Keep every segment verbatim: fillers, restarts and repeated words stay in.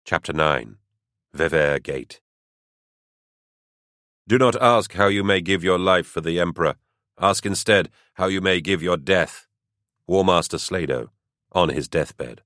Chapter nine. Vevere Gate. Do not ask how you may give your life for the Emperor. Ask instead how you may give your death. War Master Slado, on his deathbed.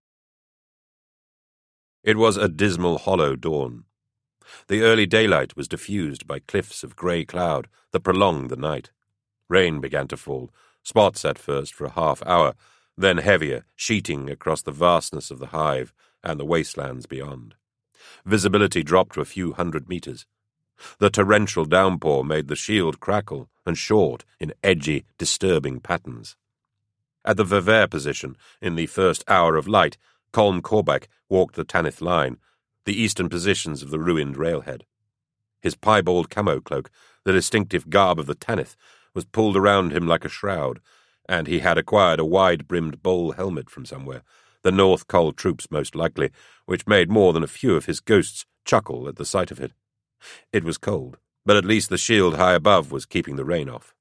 It was a dismal, hollow dawn. The early daylight was diffused by cliffs of grey cloud that prolonged the night. Rain began to fall, spots at first for a half hour, then heavier, sheeting across the vastness of the hive and the wastelands beyond. Visibility dropped to a few hundred meters. The torrential downpour made the shield crackle and short in edgy, disturbing patterns. At the Vevere position, in the first hour of light, Colm Corbac walked the Tanith line, the eastern positions of the ruined railhead. His piebald camo cloak, the distinctive garb of the Tanith, was pulled around him like a shroud, and he had acquired a wide-brimmed bowl helmet from somewhere, the North Col troops most likely, which made more than a few of his ghosts chuckle at the sight of it. It was cold, but at least the shield high above was keeping the rain off.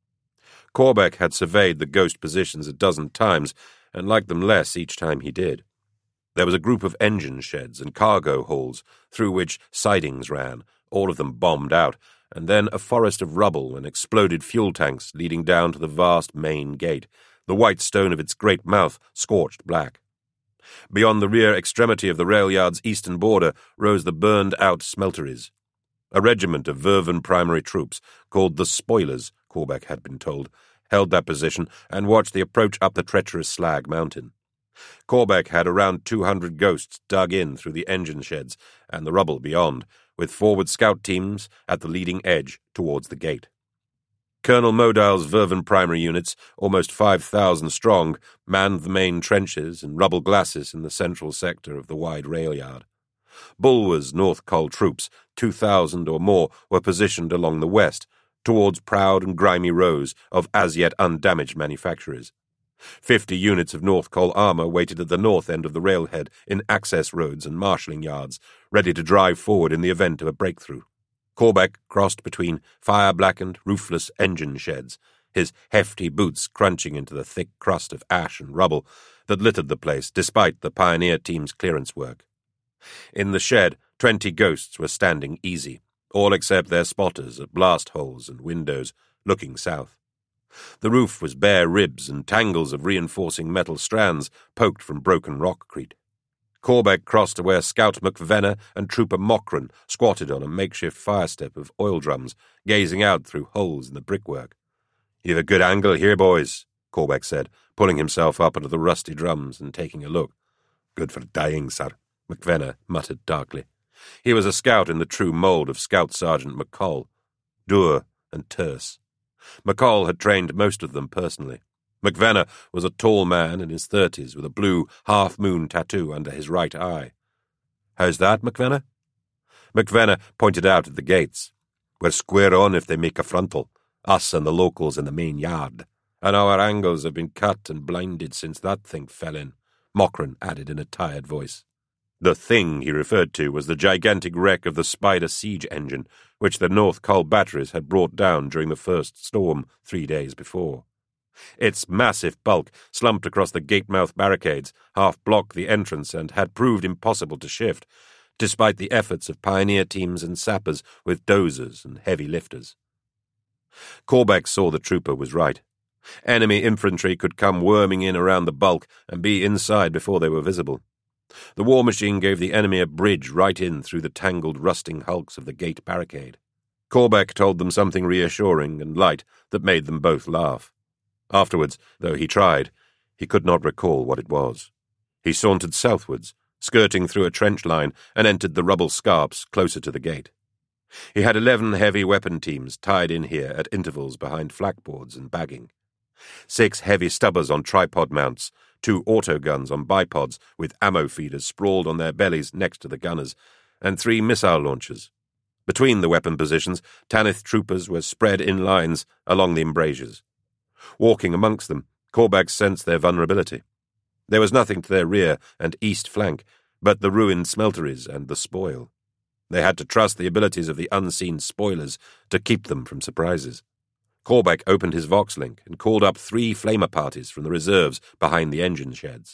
Corbac had surveyed the ghost positions a dozen times, and liked them less each time he did. There was a group of engine sheds and cargo halls, through which sidings ran, all of them bombed out, and then a forest of rubble and exploded fuel tanks leading down to the vast main gate, the white stone of its great mouth scorched black. Beyond the rear extremity of the rail yard's eastern border rose the burned-out smelteries. A regiment of Vervan primary troops, called the Spoilers, Corbac had been told, held that position and watched the approach up the treacherous slag mountain. Corbac had around two hundred ghosts dug in through the engine sheds and the rubble beyond, with forward scout teams at the leading edge towards the gate. Colonel Modal's Vervan primary units, almost five thousand strong, manned the main trenches and rubble glasses in the central sector of the wide rail yard. Bulwer's North Col troops, two thousand or more, were positioned along the west, towards proud and grimy rows of as-yet undamaged manufacturers. Fifty units of North Col armour waited at the north end of the railhead in access roads and marshalling yards, ready to drive forward in the event of a breakthrough. Corbac crossed between fire-blackened, roofless engine sheds, his hefty boots crunching into the thick crust of ash and rubble that littered the place despite the pioneer team's clearance work. In the shed, twenty ghosts were standing easy, all except their spotters at blast holes and windows, looking south. The roof was bare ribs and tangles of reinforcing metal strands poked from broken rockcrete. Corbac crossed to where Scout McVenna and Trooper Mochran squatted on a makeshift firestep of oil drums, gazing out through holes in the brickwork. "You've a good angle here, boys," Corbac said, pulling himself up onto the rusty drums and taking a look. "Good for dying, sir," McVenna muttered darkly. He was a scout in the true mould of Scout Sergeant McCall, dour and terse. McCall had trained most of them personally. McVenna was a tall man in his thirties with a blue half-moon tattoo under his right eye. "How's that, McVenna?" McVenna pointed out at the gates. "We're square on if they make a frontal, us and the locals in the main yard, and our angles have been cut and blinded since that thing fell in," Mochran added in a tired voice. The thing he referred to was the gigantic wreck of the Spider siege engine, which the North Col batteries had brought down during the first storm three days before. Its massive bulk, slumped across the gate-mouth barricades, half-blocked the entrance and had proved impossible to shift, despite the efforts of pioneer teams and sappers with dozers and heavy lifters. Corbac saw the trooper was right. Enemy infantry could come worming in around the bulk and be inside before they were visible. The war machine gave the enemy a bridge right in through the tangled, rusting hulks of the gate barricade. Corbac told them something reassuring and light that made them both laugh. Afterwards, though he tried, he could not recall what it was. He sauntered southwards, skirting through a trench line, and entered the rubble scarps closer to the gate. He had eleven heavy weapon teams tied in here at intervals behind flakboards and bagging. Six heavy stubbers on tripod mounts, two autoguns on bipods with ammo feeders sprawled on their bellies next to the gunners, and three missile launchers. Between the weapon positions, Tanith troopers were spread in lines along the embrasures. Walking amongst them, Corbac sensed their vulnerability. There was nothing to their rear and east flank but the ruined smelteries and the spoil. They had to trust the abilities of the unseen spoilers to keep them from surprises. Corbac opened his Vox link and called up three flamer parties from the reserves behind the engine sheds.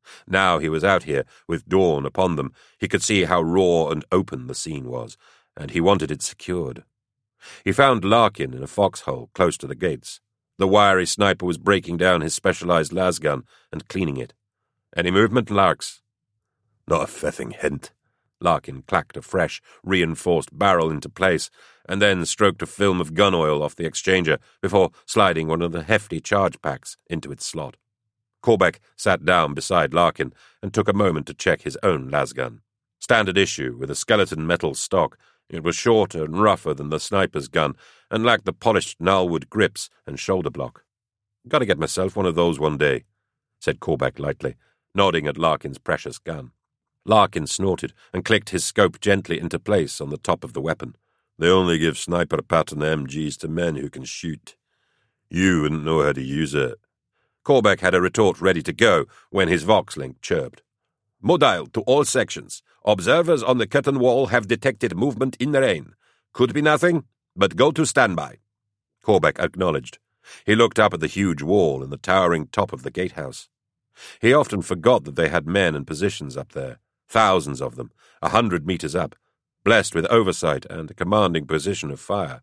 Now he was out here, with dawn upon them. He could see how raw and open the scene was, and he wanted it secured. He found Larkin in a foxhole close to the gates. The wiry sniper was breaking down his specialized lasgun and cleaning it. "Any movement, Larks?" "Not a fething hint." Larkin clacked a fresh, reinforced barrel into place, and then stroked a film of gun oil off the exchanger before sliding one of the hefty charge packs into its slot. Corbeck sat down beside Larkin and took a moment to check his own lasgun. Standard issue with a skeleton metal stock, it was shorter and rougher than the sniper's gun and lacked the polished gnarlwood grips and shoulder block. "Got to get myself one of those one day," said Corbeck lightly, nodding at Larkin's precious gun. Larkin snorted and clicked his scope gently into place on the top of the weapon. "They only give sniper pattern M Gs to men who can shoot. You wouldn't know how to use it." Corbeck had a retort ready to go when his Vox-link chirped. "Mobile to all sections. Observers on the curtain wall have detected movement in the rain. Could be nothing, but go to standby." Corbeck acknowledged. He looked up at the huge wall and the towering top of the gatehouse. He often forgot that they had men and positions up there, thousands of them, a hundred meters up, blessed with oversight and a commanding position of fire.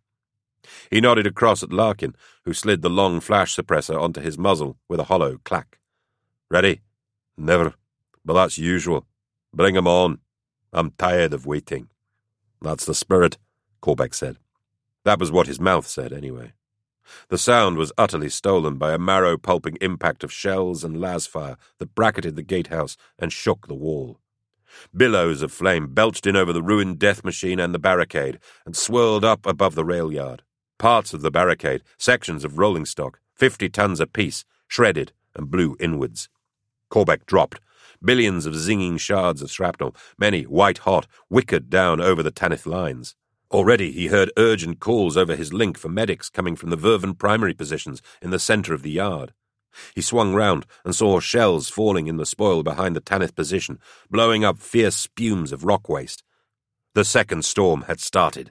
He nodded across at Larkin, who slid the long flash suppressor onto his muzzle with a hollow clack. "Ready?" "Never, but that's usual. Bring 'em on. I'm tired of waiting." "That's the spirit," Corbeck said. That was what his mouth said, anyway. The sound was utterly stolen by a marrow-pulping impact of shells and lasfire that bracketed the gatehouse and shook the wall. Billows of flame belched in over the ruined death machine and the barricade and swirled up above the rail yard. Parts of the barricade, sections of rolling stock, fifty tons apiece, shredded and blew inwards. Corbeck dropped. Billions of zinging shards of shrapnel, many white-hot, whickered down over the Tanith lines. Already he heard urgent calls over his link for medics coming from the Vervan primary positions in the centre of the yard. He swung round and saw shells falling in the spoil behind the Tanith position, blowing up fierce spumes of rock waste. The second storm had started.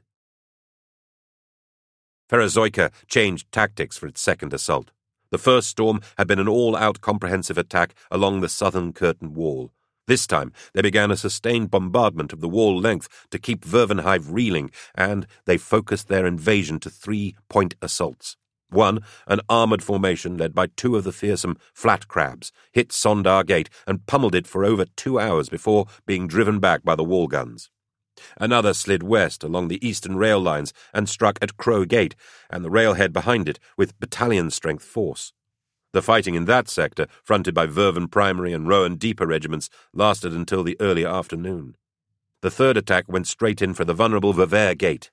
Perezoica changed tactics for its second assault. The first storm had been an all-out comprehensive attack along the southern curtain wall. This time they began a sustained bombardment of the wall length to keep Vervenhive reeling, and they focused their invasion to three point assaults. One, an armoured formation led by two of the fearsome flat crabs, hit Sondar Gate and pummeled it for over two hours before being driven back by the wall guns. Another slid west along the eastern rail lines and struck at Crow Gate and the railhead behind it with battalion-strength force. The fighting in that sector, fronted by Vervan Primary and Rowan Deeper regiments, lasted until the early afternoon. The third attack went straight in for the vulnerable Verver Gate.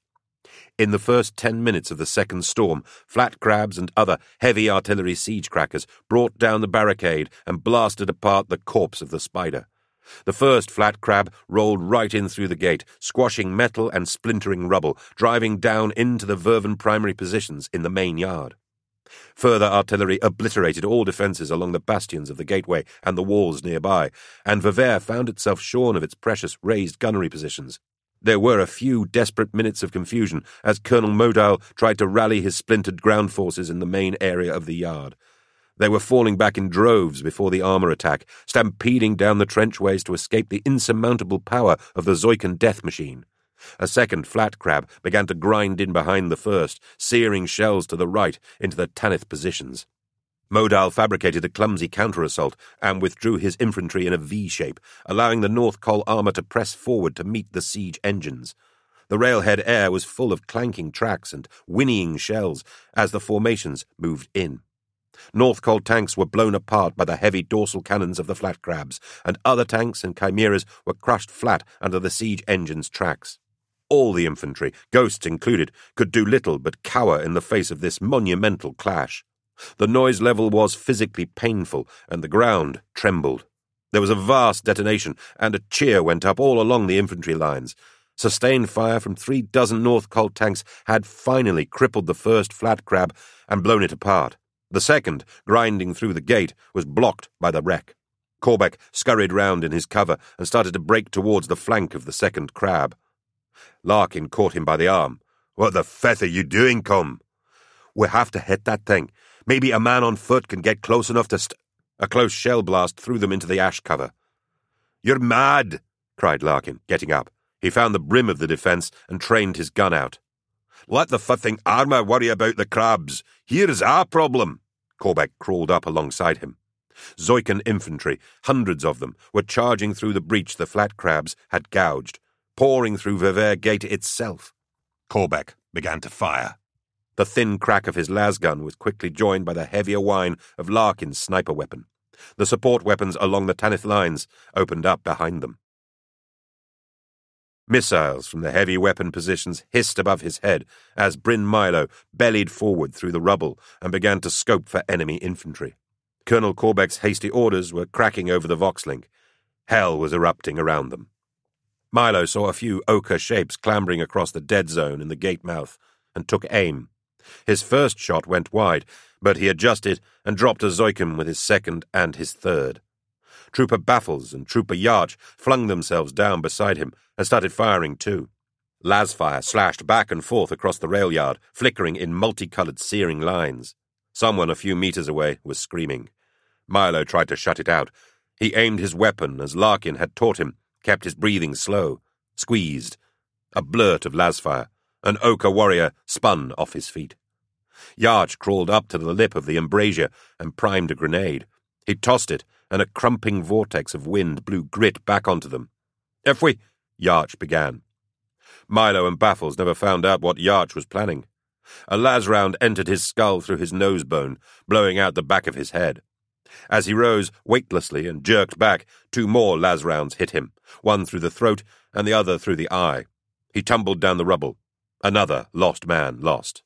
In the first ten minutes of the second storm, flat crabs and other heavy artillery siege crackers brought down the barricade and blasted apart the corpse of the spider. The first flat crab rolled right in through the gate, squashing metal and splintering rubble, driving down into the Vervan primary positions in the main yard. Further artillery obliterated all defences along the bastions of the gateway and the walls nearby, and Verver found itself shorn of its precious raised gunnery positions. There were a few desperate minutes of confusion as Colonel Modal tried to rally his splintered ground forces in the main area of the yard. They were falling back in droves before the armour attack, stampeding down the trenchways to escape the insurmountable power of the Zoican death machine. A second flat crab began to grind in behind the first, searing shells to the right into the Tanith positions. Modal fabricated a clumsy counter-assault and withdrew his infantry in a V-shape, allowing the North Col armour to press forward to meet the siege engines. The railhead air was full of clanking tracks and whinnying shells as the formations moved in. North Col tanks were blown apart by the heavy dorsal cannons of the flat crabs, and other tanks and chimeras were crushed flat under the siege engines' tracks. All the infantry, Ghosts included, could do little but cower in the face of this monumental clash. The noise level was physically painful, and the ground trembled. There was a vast detonation, and a cheer went up all along the infantry lines. Sustained fire from three dozen North Col tanks had finally crippled the first flat crab and blown it apart. The second, grinding through the gate, was blocked by the wreck. Corbeck scurried round in his cover and started to break towards the flank of the second crab. Larkin caught him by the arm. "What the feth are you doing, cum?" "We have to hit that thing. Maybe a man on foot can get close enough to st—" A close shell blast threw them into the ash cover. "You're mad!" cried Larkin, getting up. He found the brim of the defence and trained his gun out. "Let the fucking armour worry about the crabs. Here's our problem." Corbeck crawled up alongside him. Zoikan infantry, hundreds of them, were charging through the breach the flat crabs had gouged, pouring through Ververe Gate itself. Corbeck began to fire. The thin crack of his lasgun was quickly joined by the heavier whine of Larkin's sniper weapon. The support weapons along the Tanith lines opened up behind them. Missiles from the heavy weapon positions hissed above his head as Bryn Milo bellied forward through the rubble and began to scope for enemy infantry. Colonel Corbeck's hasty orders were cracking over the Voxlink. Hell was erupting around them. Milo saw a few ochre shapes clambering across the dead zone in the gate mouth and took aim. His first shot went wide, but he adjusted and dropped a Zoikan with his second and his third. Trooper Baffles and Trooper Yarch flung themselves down beside him and started firing too. Lasfire slashed back and forth across the rail yard, flickering in multicoloured searing lines. Someone a few metres away was screaming. Milo tried to shut it out. He aimed his weapon as Larkin had taught him, kept his breathing slow, squeezed. A blurt of lasfire. An ochre warrior spun off his feet. Yarch crawled up to the lip of the embrasure and primed a grenade. He tossed it, and a crumping vortex of wind blew grit back onto them. "If we—" Yarch began. Milo and Baffles never found out what Yarch was planning. A las round entered his skull through his nose bone, blowing out the back of his head. As he rose weightlessly and jerked back, two more las rounds hit him, one through the throat and the other through the eye. He tumbled down the rubble. Another lost man lost.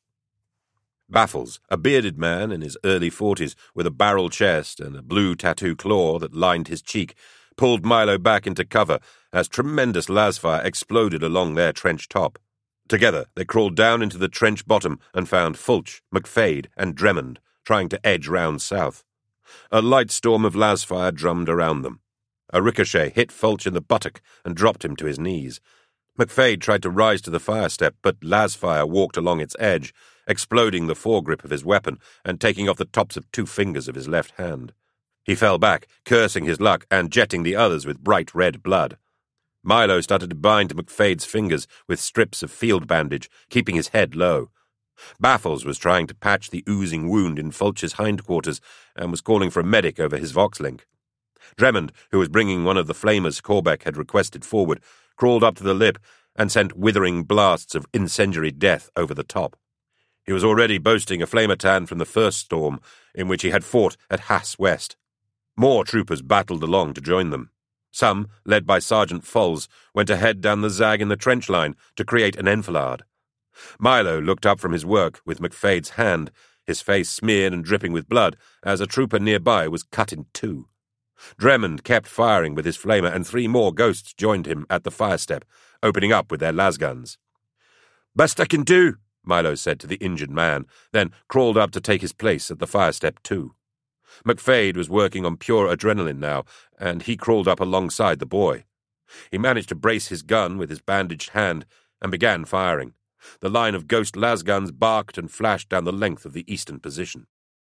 Baffles, a bearded man in his early forties with a barrel chest and a blue tattoo claw that lined his cheek, pulled Milo back into cover as tremendous lasfire exploded along their trench top. Together they crawled down into the trench bottom and found Fulch, McFade, and Dremmond trying to edge round south. A light storm of lasfire drummed around them. A ricochet hit Fulch in the buttock and dropped him to his knees. McFade tried to rise to the fire step, but lasfire walked along its edge, exploding the foregrip of his weapon and taking off the tops of two fingers of his left hand. He fell back, cursing his luck and jetting the others with bright red blood. Milo started to bind McFade's fingers with strips of field bandage, keeping his head low. Baffles was trying to patch the oozing wound in Fulch's hindquarters and was calling for a medic over his Voxlink. Dremmond, who was bringing one of the flamers Corbeck had requested forward, crawled up to the lip and sent withering blasts of incendiary death over the top. He was already boasting a flamertan from the first storm, in which he had fought at Hass West. More troopers battled along to join them. Some, led by Sergeant Fols, went ahead down the zag in the trench line to create an enfilade. Milo looked up from his work with McFade's hand, his face smeared and dripping with blood, as a trooper nearby was cut in two. Dremmond kept firing with his flamer, and three more ghosts joined him at the fire step, opening up with their lasguns. "Best I can do," Milo said to the injured man, then crawled up to take his place at the fire step too. McFade was working on pure adrenaline now, and he crawled up alongside the boy. He managed to brace his gun with his bandaged hand and began firing. The line of ghost lasguns barked and flashed down the length of the eastern position.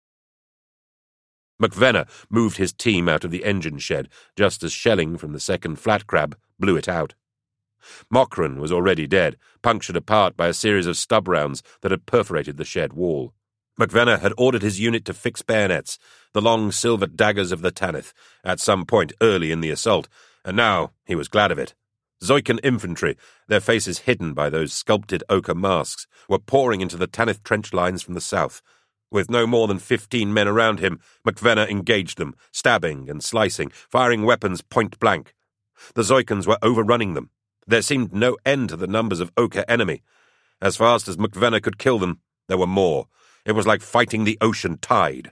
McVenna moved his team out of the engine shed just as shelling from the second flat crab blew it out. Mokran was already dead, punctured apart by a series of stub rounds that had perforated the shed wall. McVenna had ordered his unit to fix bayonets, the long silver daggers of the Tanith, at some point early in the assault, and now he was glad of it. Zoikan infantry, their faces hidden by those sculpted ochre masks, were pouring into the Tanith trench lines from the south. With no more than fifteen men around him, McVenna engaged them, stabbing and slicing, firing weapons point blank. The Zoikans were overrunning them. There seemed no end to the numbers of ochre enemy. As fast as McVenna could kill them, there were more. It was like fighting the ocean tide.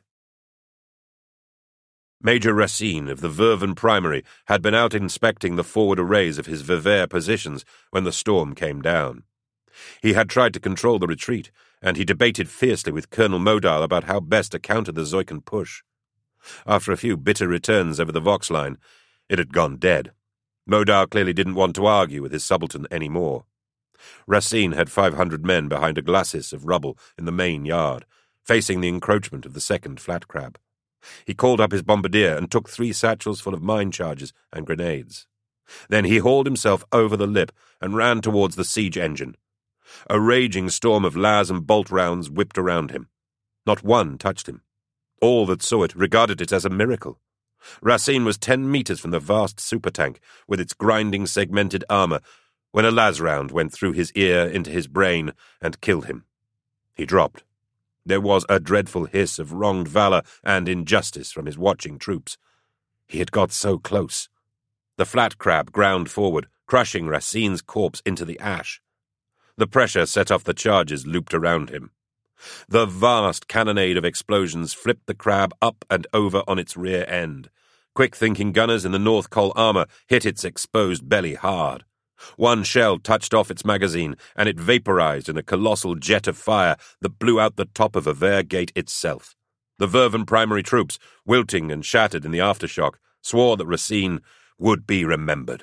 Major Racine of the Verven Primary had been out inspecting the forward arrays of his Ververe positions when the storm came down. He had tried to control the retreat, and he debated fiercely with Colonel Modal about how best to counter the Zoikan push. After a few bitter returns over the Vox line, it had gone dead. Modal clearly didn't want to argue with his subaltern any more. Racine had five hundred men behind a glacis of rubble in the main yard, facing the encroachment of the second flat crab. He called up his bombardier and took three satchels full of mine charges and grenades. Then he hauled himself over the lip and ran towards the siege engine. A raging storm of las and bolt rounds whipped around him. Not one touched him. All that saw it regarded it as a miracle. Racine was ten metres from the vast supertank, with its grinding segmented armour, when a las round went through his ear into his brain and killed him. He dropped. There was a dreadful hiss of wronged valour and injustice from his watching troops. He had got so close. The flat crab ground forward, crushing Racine's corpse into the ash. The pressure set off the charges looped around him. The vast cannonade of explosions flipped the crab up and over on its rear end. Quick-thinking gunners in the North Col armour hit its exposed belly hard. One shell touched off its magazine, and it vaporized in a colossal jet of fire that blew out the top of Vevey Gate itself. The Verven primary troops, wilting and shattered in the aftershock, swore that Racine would be remembered.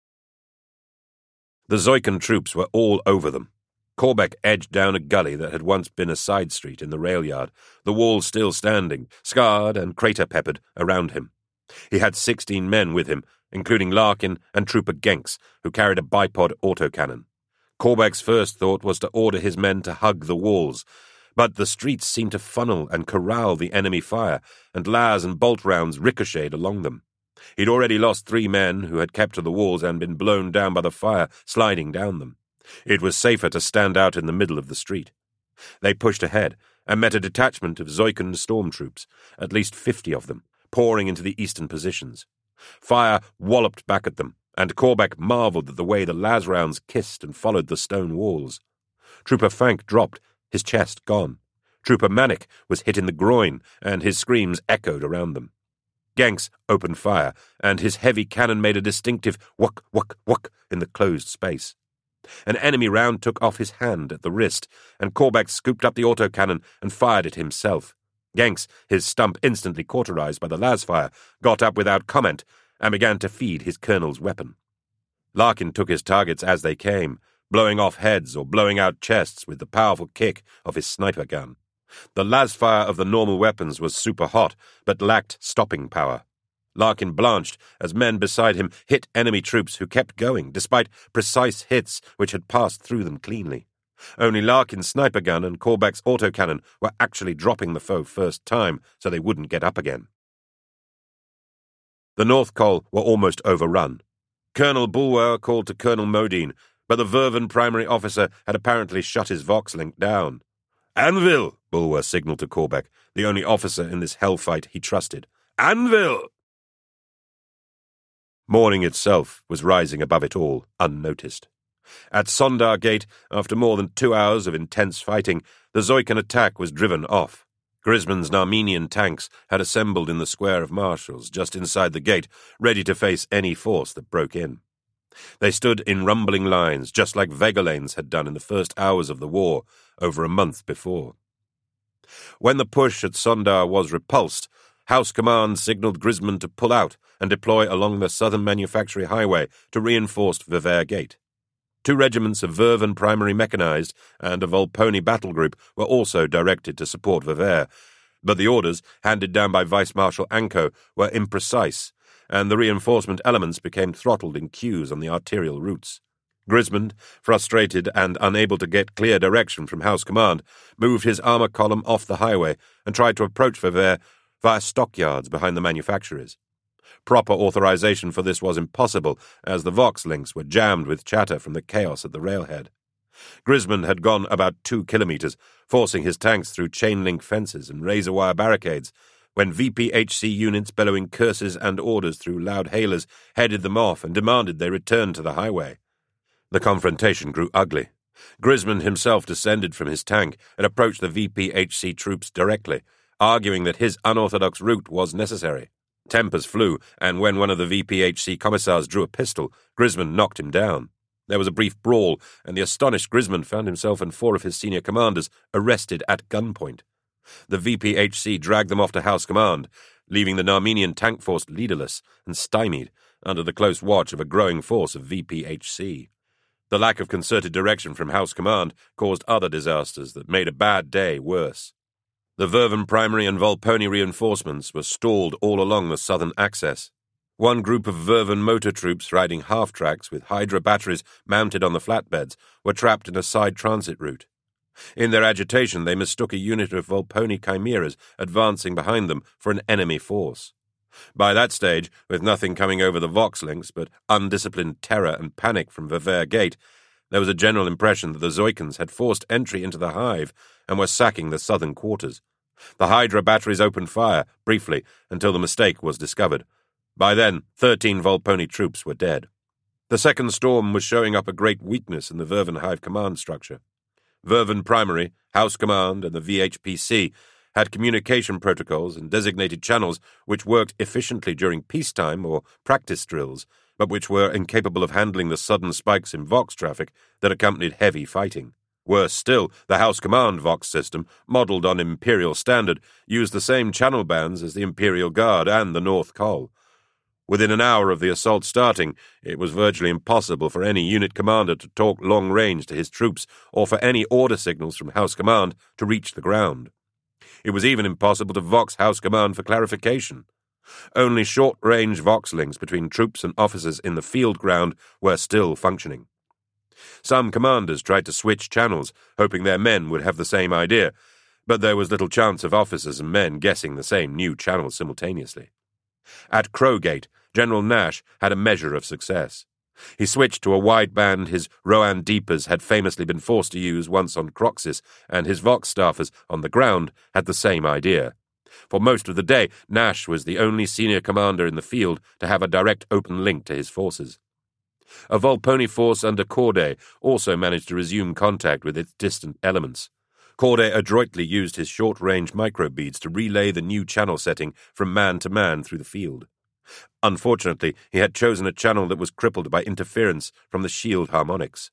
The Zoykan troops were all over them. Corbeck edged down a gully that had once been a side street in the rail yard, the wall still standing, scarred and crater-peppered, around him. He had sixteen men with him, including Larkin and Trooper Genks, who carried a bipod autocannon. Corbeck's first thought was to order his men to hug the walls, but the streets seemed to funnel and corral the enemy fire, and las and bolt rounds ricocheted along them. He'd already lost three men who had kept to the walls and been blown down by the fire sliding down them. It was safer to stand out in the middle of the street. They pushed ahead and met a detachment of Zoykan storm troops, at least fifty of them, pouring into the eastern positions. Fire walloped back at them, and Corbeck marvelled at the way the las rounds kissed and followed the stone walls. Trooper Fank dropped, his chest gone. Trooper Manick was hit in the groin, and his screams echoed around them. Genks opened fire, and his heavy cannon made a distinctive wuck, wuck, wuck in the closed space. An enemy round took off his hand at the wrist, and Corbeck scooped up the autocannon and fired it himself. Genks, his stump instantly cauterized by the las fire, got up without comment and began to feed his colonel's weapon. Larkin took his targets as they came, blowing off heads or blowing out chests with the powerful kick of his sniper gun. The las fire of the normal weapons was super hot, but lacked stopping power. Larkin blanched as men beside him hit enemy troops who kept going, despite precise hits which had passed through them cleanly. Only Larkin's sniper gun and Corbeck's autocannon were actually dropping the foe first time, so they wouldn't get up again. The North Col were almost overrun. Colonel Bulwer called to Colonel Modine, but the Verven primary officer had apparently shut his Vox link down. "Anvil!" Bulwer signalled to Corbeck, the only officer in this hell fight he trusted. "Anvil!" Morning itself was rising above it all, unnoticed. At Sondar Gate, after more than two hours of intense fighting, the Zoykan attack was driven off. Grisman's Narmenian tanks had assembled in the square of marshals just inside the gate, ready to face any force that broke in. They stood in rumbling lines, just like Vegelanes had done in the first hours of the war, over a month before. When the push at Sondar was repulsed, House Command signalled Grisman to pull out and deploy along the southern manufactory highway to reinforce Vevey Gate. Two regiments of Verven primary mechanized and a Volponi battle group were also directed to support Vevey, but the orders, handed down by Vice-Marshal Anko, were imprecise, and the reinforcement elements became throttled in queues on the arterial routes. Grismond, frustrated and unable to get clear direction from House Command, moved his armour column off the highway and tried to approach Vevey via stockyards behind the manufactories. Proper authorization for this was impossible, as the Vox links were jammed with chatter from the chaos at the railhead. Grisman had gone about two kilometres, forcing his tanks through chain-link fences and razor-wire barricades, when V P H C units bellowing curses and orders through loud hailers headed them off and demanded they return to the highway. The confrontation grew ugly. Grisman himself descended from his tank and approached the V P H C troops directly, arguing that his unorthodox route was necessary. Tempers flew, and when one of the V P H C commissars drew a pistol, Grisman knocked him down. There was a brief brawl, and the astonished Grisman found himself and four of his senior commanders arrested at gunpoint. The V P H C dragged them off to House Command, leaving the Narmenian tank force leaderless and stymied under the close watch of a growing force of V P H C. The lack of concerted direction from House Command caused other disasters that made a bad day worse. The Verven Primary and Volponi reinforcements were stalled all along the southern axis. One group of Verven motor troops riding half-tracks with Hydra batteries mounted on the flatbeds were trapped in a side transit route. In their agitation, they mistook a unit of Volponi chimeras advancing behind them for an enemy force. By that stage, with nothing coming over the Vox links but undisciplined terror and panic from Vevere Gate, there was a general impression that the Zoikans had forced entry into the hive and were sacking the southern quarters. The Hydra batteries opened fire, briefly, until the mistake was discovered. By then, thirteen Volponi troops were dead. The second storm was showing up a great weakness in the Verven Hive command structure. Verven Primary, House Command, and the V H P C had communication protocols and designated channels which worked efficiently during peacetime or practice drills, but which were incapable of handling the sudden spikes in Vox traffic that accompanied heavy fighting. Worse still, the House Command Vox system, modelled on Imperial standard, used the same channel bands as the Imperial Guard and the North Col. Within an hour of the assault starting, it was virtually impossible for any unit commander to talk long range to his troops or for any order signals from House Command to reach the ground. It was even impossible to Vox House Command for clarification. Only short-range Vox links between troops and officers in the field ground were still functioning. Some commanders tried to switch channels, hoping their men would have the same idea, but there was little chance of officers and men guessing the same new channel simultaneously. At Crowgate, General Nash had a measure of success. He switched to a wideband his Rohan Deepers had famously been forced to use once on Croxus, and his Vox staffers on the ground had the same idea. For most of the day, Nash was the only senior commander in the field to have a direct open link to his forces. A Volponi force under Corday also managed to resume contact with its distant elements. Corday adroitly used his short-range microbeads to relay the new channel setting from man to man through the field. Unfortunately, he had chosen a channel that was crippled by interference from the shield harmonics.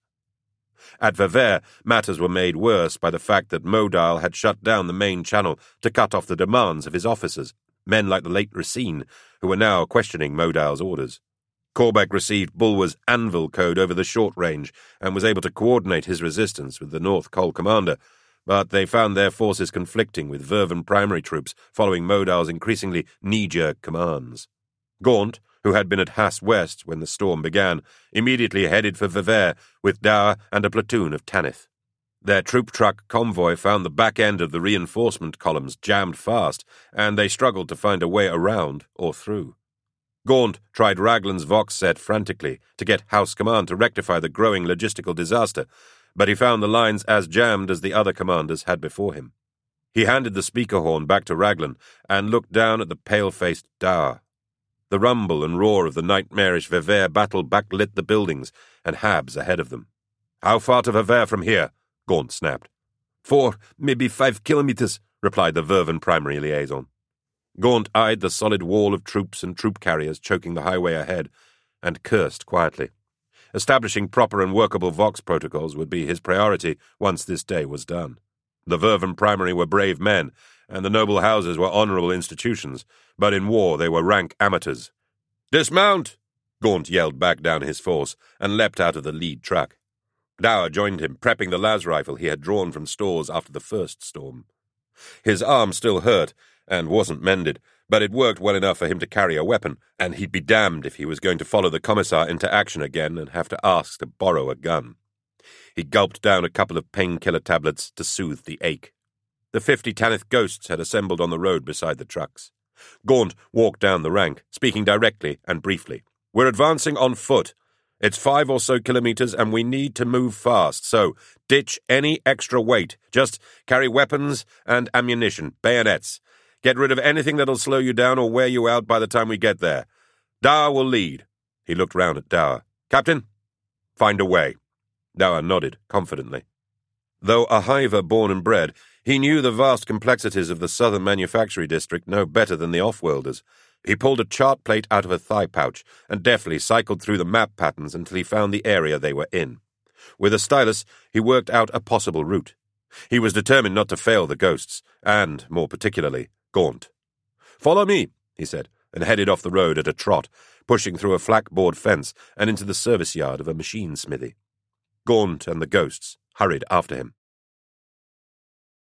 At Vevere, matters were made worse by the fact that Modile had shut down the main channel to cut off the demands of his officers, men like the late Racine, who were now questioning Modile's orders. Corbeck received Bulwer's Anvil code over the short range and was able to coordinate his resistance with the North Col commander, but they found their forces conflicting with Verven Primary troops following Modile's increasingly knee-jerk commands. Gaunt, who had been at Hass West when the storm began, immediately headed for Vevere with Dower and a platoon of Tanith. Their troop truck convoy found the back end of the reinforcement columns jammed fast, and they struggled to find a way around or through. Gaunt tried Raglan's Vox set frantically to get House Command to rectify the growing logistical disaster, but he found the lines as jammed as the other commanders had before him. He handed the speaker horn back to Raglan and looked down at the pale-faced Dower. The rumble and roar of the nightmarish Vevere battle backlit the buildings and Habs ahead of them. "How far to Vevere from here?" Gaunt snapped. Four, maybe five kilometers," replied the Verven Primary liaison. Gaunt eyed the solid wall of troops and troop carriers choking the highway ahead and cursed quietly. Establishing proper and workable Vox protocols would be his priority once this day was done. The Verven Primary were brave men, and the noble houses were honourable institutions, but in war they were rank amateurs. "Dismount!" Gaunt yelled back down his force, and leapt out of the lead truck. Dower joined him, prepping the las rifle he had drawn from stores after the first storm. His arm still hurt, and wasn't mended, but it worked well enough for him to carry a weapon, and he'd be damned if he was going to follow the commissar into action again and have to ask to borrow a gun. He gulped down a couple of painkiller tablets to soothe the ache. The fifty Tanith ghosts had assembled on the road beside the trucks. Gaunt walked down the rank, speaking directly and briefly. "We're advancing on foot. It's five or so kilometers, and we need to move fast, so ditch any extra weight. Just carry weapons and ammunition, bayonets. Get rid of anything that'll slow you down or wear you out by the time we get there. Dower will lead." He looked round at Dower. "Captain, find a way." Dower nodded confidently. Though a hiver born and bred, he knew the vast complexities of the southern manufactory district no better than the off-worlders. He pulled a chart plate out of a thigh pouch and deftly cycled through the map patterns until he found the area they were in. With a stylus, he worked out a possible route. He was determined not to fail the ghosts, and, more particularly, Gaunt. "Follow me," he said, and headed off the road at a trot, pushing through a flak-board fence and into the service yard of a machine smithy. Gaunt and the ghosts hurried after him.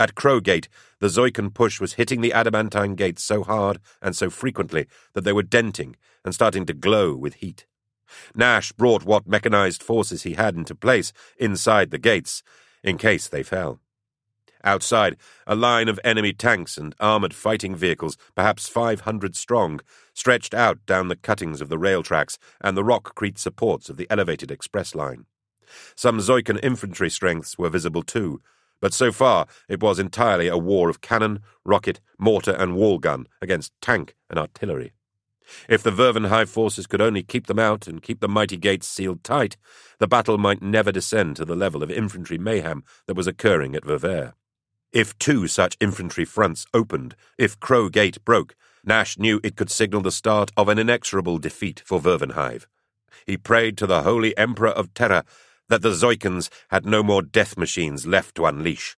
At Crow Gate, the Zoikan push was hitting the adamantine gates so hard and so frequently that they were denting and starting to glow with heat. Nash brought what mechanized forces he had into place inside the gates, in case they fell. Outside, a line of enemy tanks and armoured fighting vehicles, perhaps five hundred strong, stretched out down the cuttings of the rail tracks and the rockcrete supports of the elevated express line. Some Zoikan infantry strengths were visible too, but so far it was entirely a war of cannon, rocket, mortar and wall gun against tank and artillery. If the Vervenhive forces could only keep them out and keep the mighty gates sealed tight, the battle might never descend to the level of infantry mayhem that was occurring at Ververs. If two such infantry fronts opened, if Crow Gate broke, Nash knew it could signal the start of an inexorable defeat for Vervenhive. He prayed to the Holy Emperor of Terra that the Zoikans had no more death machines left to unleash.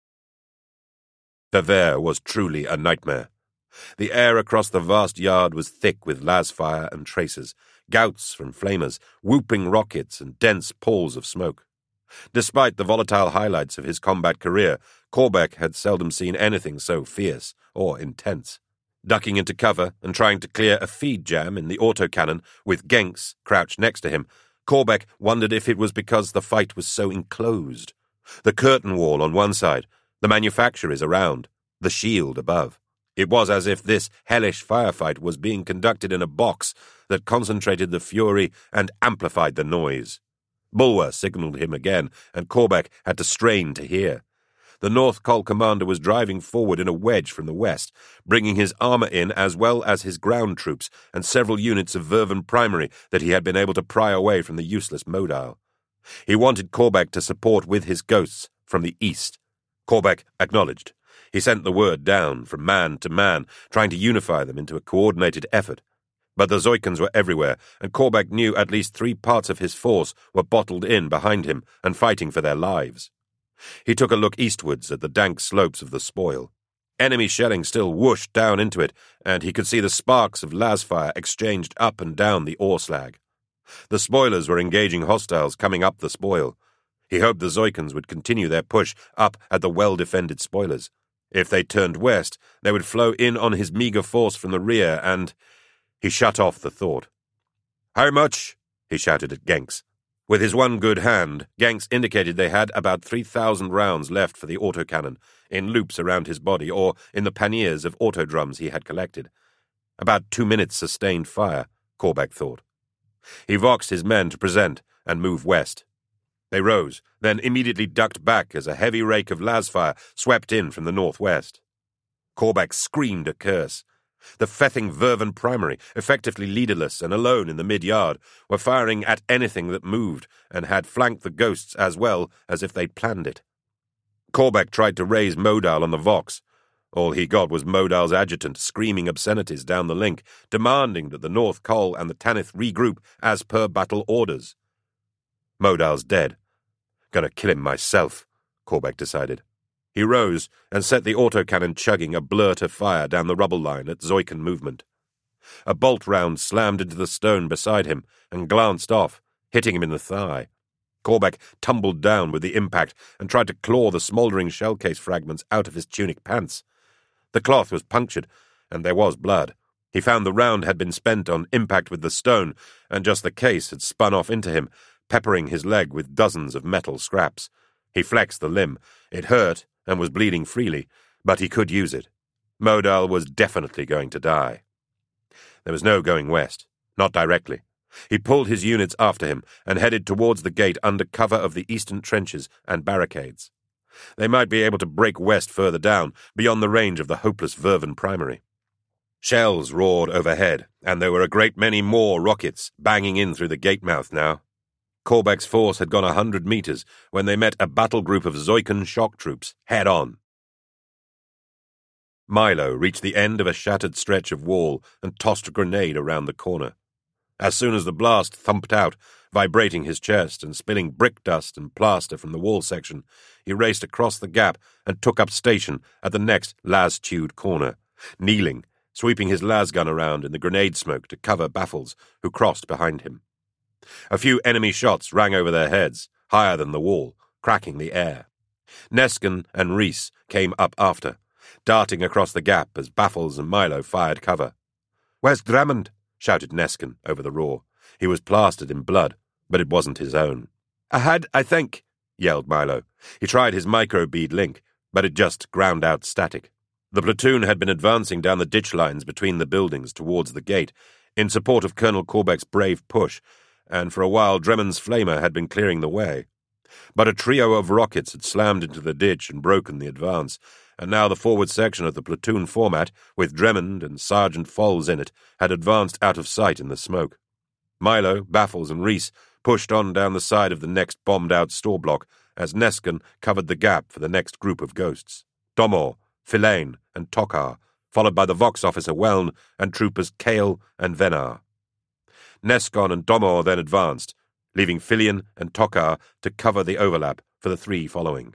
Ververs was truly a nightmare. The air across the vast yard was thick with lasfire and tracers, gouts from flamers, whooping rockets and dense palls of smoke. Despite the volatile highlights of his combat career, Corbeck had seldom seen anything so fierce or intense. Ducking into cover and trying to clear a feed jam in the autocannon with Genks crouched next to him, Corbeck wondered if it was because the fight was so enclosed. The curtain wall on one side, the manufacturers around, the shield above. It was as if this hellish firefight was being conducted in a box that concentrated the fury and amplified the noise. Bulwer signalled him again, and Corbeck had to strain to hear. The North Col commander was driving forward in a wedge from the west, bringing his armour in as well as his ground troops and several units of Verven Primary that he had been able to pry away from the useless Modal. He wanted Corbeck to support with his ghosts from the east. Corbeck acknowledged. He sent the word down from man to man, trying to unify them into a coordinated effort. But the Zoikans were everywhere, and Corbeck knew at least three parts of his force were bottled in behind him and fighting for their lives. He took a look eastwards at the dank slopes of the spoil. Enemy shelling still whooshed down into it, and he could see the sparks of lasfire exchanged up and down the ore slag. The spoilers were engaging hostiles coming up the spoil. He hoped the Zoikans would continue their push up at the well-defended spoilers. If they turned west, they would flow in on his meagre force from the rear, and... He shut off the thought. "How much?" he shouted at Genks. With his one good hand, Genks indicated they had about three thousand rounds left for the autocannon, in loops around his body or in the panniers of autodrums he had collected. About two minutes sustained fire, Corbeck thought. He voxed his men to present and move west. They rose, then immediately ducked back as a heavy rake of lasfire swept in from the northwest. Corbeck screamed a curse. The Fething Verven Primary, effectively leaderless and alone in the mid-yard, were firing at anything that moved and had flanked the ghosts as well as if they'd planned it. Corbeck tried to raise Modal on the Vox. All he got was Modal's adjutant screaming obscenities down the link, demanding that the North Col and the Tanith regroup as per battle orders. Modal's dead. Gonna kill him myself, Corbeck decided. He rose and set the autocannon chugging a blurt of fire down the rubble line at Zoikan movement. A bolt round slammed into the stone beside him and glanced off, hitting him in the thigh. Corbeck tumbled down with the impact and tried to claw the smouldering shell case fragments out of his tunic pants. The cloth was punctured, and there was blood. He found the round had been spent on impact with the stone, and just the case had spun off into him, peppering his leg with dozens of metal scraps. He flexed the limb. It hurt and was bleeding freely, but he could use it. Modal was definitely going to die. There was no going west, not directly. He pulled his units after him and headed towards the gate under cover of the eastern trenches and barricades. They might be able to break west further down, beyond the range of the hopeless Verven Primary. Shells roared overhead, and there were a great many more rockets banging in through the gate mouth now. Corbeck's force had gone a hundred metres when they met a battle group of Zoikan shock troops, head-on. Milo reached the end of a shattered stretch of wall and tossed a grenade around the corner. As soon as the blast thumped out, vibrating his chest and spilling brick dust and plaster from the wall section, he raced across the gap and took up station at the next las-chewed corner, kneeling, sweeping his las-gun around in the grenade smoke to cover Baffles, who crossed behind him. A few enemy shots rang over their heads, higher than the wall, cracking the air. Neskin and Reese came up after, darting across the gap as Baffles and Milo fired cover. "Where's Drummond?" shouted Neskin over the roar. He was plastered in blood, but it wasn't his own. "Ahead, I think," yelled Milo. He tried his micro-bead link, but it just ground out static. The platoon had been advancing down the ditch lines between the buildings towards the gate, in support of Colonel Corbeck's brave push, and for a while Drummond's flamer had been clearing the way. But a trio of rockets had slammed into the ditch and broken the advance, and now the forward section of the platoon format, with Drummond and Sergeant Foles in it, had advanced out of sight in the smoke. Milo, Baffles, and Reese pushed on down the side of the next bombed-out store block as Neskin covered the gap for the next group of ghosts. Domor, Filane, and Tokar, followed by the Vox officer Weln and troopers Kale and Venar. Neskin and Domor then advanced, leaving Filian and Tokar to cover the overlap for the three following.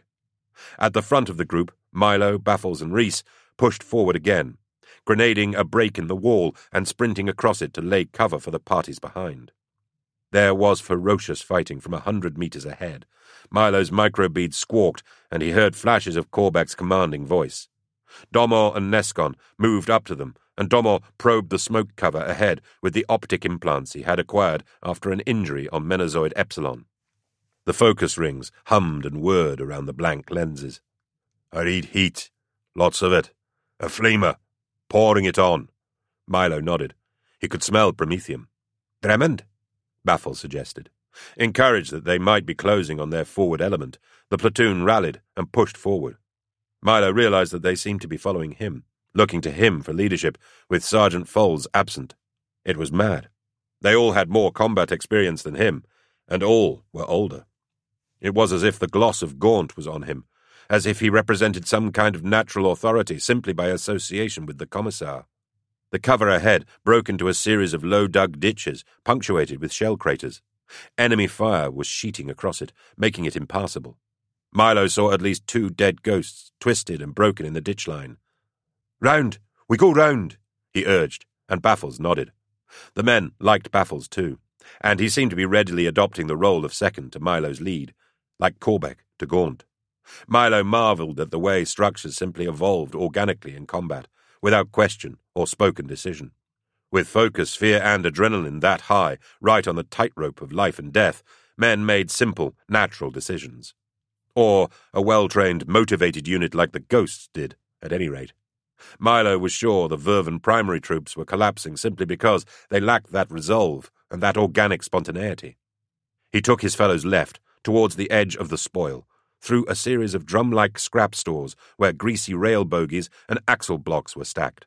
At the front of the group, Milo, Baffles, and Reese pushed forward again, grenading a break in the wall and sprinting across it to lay cover for the parties behind. There was ferocious fighting from a hundred metres ahead. Milo's microbead squawked, and he heard flashes of Corbeck's commanding voice. Domor and Neskin moved up to them, and Domor probed the smoke cover ahead with the optic implants he had acquired after an injury on Menazoid Epsilon. The focus rings hummed and whirred around the blank lenses. "I read heat. Lots of it. A flamer. Pouring it on." Milo nodded. He could smell promethium. "Drummond?" Baffles suggested. Encouraged that they might be closing on their forward element, the platoon rallied and pushed forward. Milo realized that they seemed to be following him, looking to him for leadership, with Sergeant Foles absent. It was mad. They all had more combat experience than him, and all were older. It was as if the gloss of Gaunt was on him, as if he represented some kind of natural authority simply by association with the commissar. The cover ahead broke into a series of low-dug ditches, punctuated with shell craters. Enemy fire was sheeting across it, making it impassable. Milo saw at least two dead ghosts, twisted and broken in the ditch line. "Round! We go round!" he urged, and Baffles nodded. The men liked Baffles too, and he seemed to be readily adopting the role of second to Milo's lead, like Corbeck to Gaunt. Milo marvelled at the way structures simply evolved organically in combat, without question or spoken decision. With focus, fear, and adrenaline that high, right on the tightrope of life and death, men made simple, natural decisions. Or a well-trained, motivated unit like the Ghosts did, at any rate. Milo was sure the Vervan primary troops were collapsing simply because they lacked that resolve and that organic spontaneity. He took his fellows left, towards the edge of the spoil, through a series of drum-like scrap stores where greasy rail bogies and axle blocks were stacked.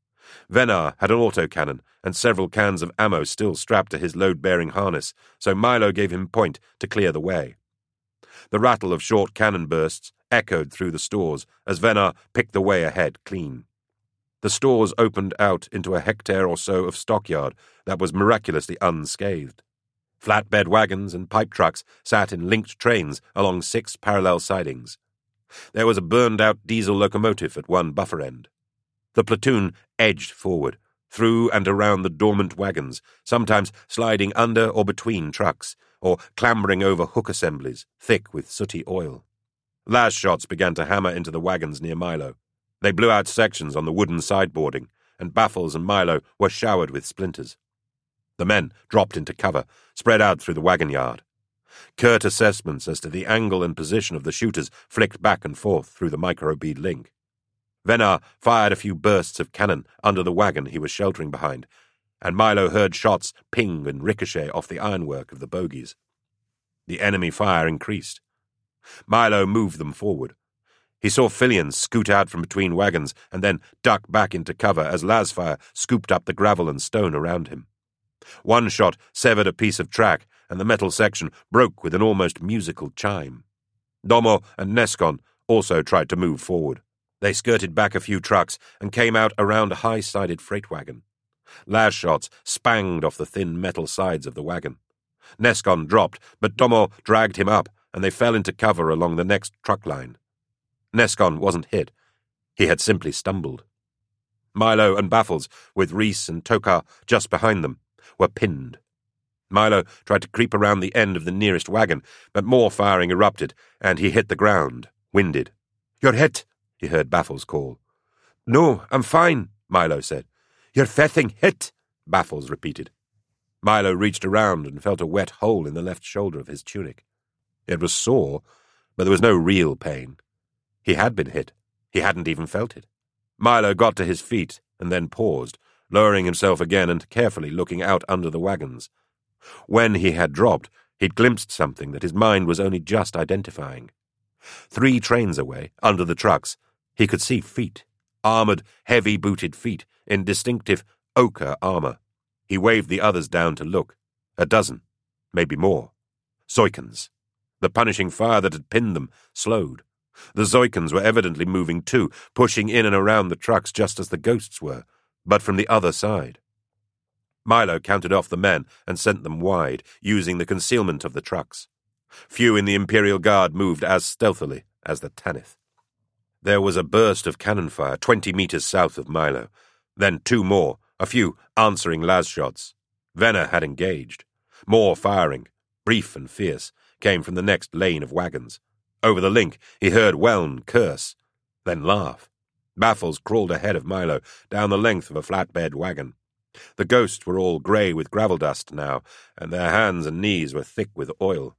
Venar had an autocannon and several cans of ammo still strapped to his load-bearing harness, so Milo gave him point to clear the way. The rattle of short cannon bursts echoed through the stores as Venar picked the way ahead clean. The stores opened out into a hectare or so of stockyard that was miraculously unscathed. Flatbed wagons and pipe trucks sat in linked trains along six parallel sidings. There was a burned-out diesel locomotive at one buffer end. The platoon edged forward, through and around the dormant wagons, sometimes sliding under or between trucks, or clambering over hook assemblies, thick with sooty oil. Las shots began to hammer into the wagons near Milo. They blew out sections on the wooden sideboarding, and Baffles and Milo were showered with splinters. The men dropped into cover, spread out through the wagon yard. Curt assessments as to the angle and position of the shooters flicked back and forth through the microbead link. Venar fired a few bursts of cannon under the wagon he was sheltering behind, and Milo heard shots ping and ricochet off the ironwork of the bogies. The enemy fire increased. Milo moved them forward. He saw Filian scoot out from between wagons and then duck back into cover as Lasfire scooped up the gravel and stone around him. One shot severed a piece of track, and the metal section broke with an almost musical chime. Domor and Neskin also tried to move forward. They skirted back a few trucks and came out around a high-sided freight wagon. Las shots spanged off the thin metal sides of the wagon. Neskin dropped, but Domor dragged him up, and they fell into cover along the next truck line. Neskin wasn't hit. He had simply stumbled. Milo and Baffles, with Reese and Tokar just behind them, were pinned. Milo tried to creep around the end of the nearest wagon, but more firing erupted, and he hit the ground, winded. "You're hit," he heard Baffles call. "No, I'm fine," Milo said. "You're fething hit," Baffles repeated. Milo reached around and felt a wet hole in the left shoulder of his tunic. It was sore, but there was no real pain. He had been hit. He hadn't even felt it. Milo got to his feet and then paused, lowering himself again and carefully looking out under the wagons. When he had dropped, he'd glimpsed something that his mind was only just identifying. Three trains away, under the trucks, he could see feet, armoured, heavy-booted feet in distinctive ochre armour. He waved the others down to look. A dozen, maybe more. Zoikans. The punishing fire that had pinned them slowed. The Zoikans were evidently moving too, pushing in and around the trucks just as the ghosts were, but from the other side. Milo counted off the men and sent them wide, using the concealment of the trucks. Few in the Imperial Guard moved as stealthily as the Tanith. There was a burst of cannon fire twenty metres south of Milo, then two more, a few answering las shots. Venner had engaged. More firing, brief and fierce, came from the next lane of wagons. Over the link, he heard Wheln curse, then laugh. Baffles crawled ahead of Milo, down the length of a flatbed wagon. The ghosts were all grey with gravel dust now, and their hands and knees were thick with oil.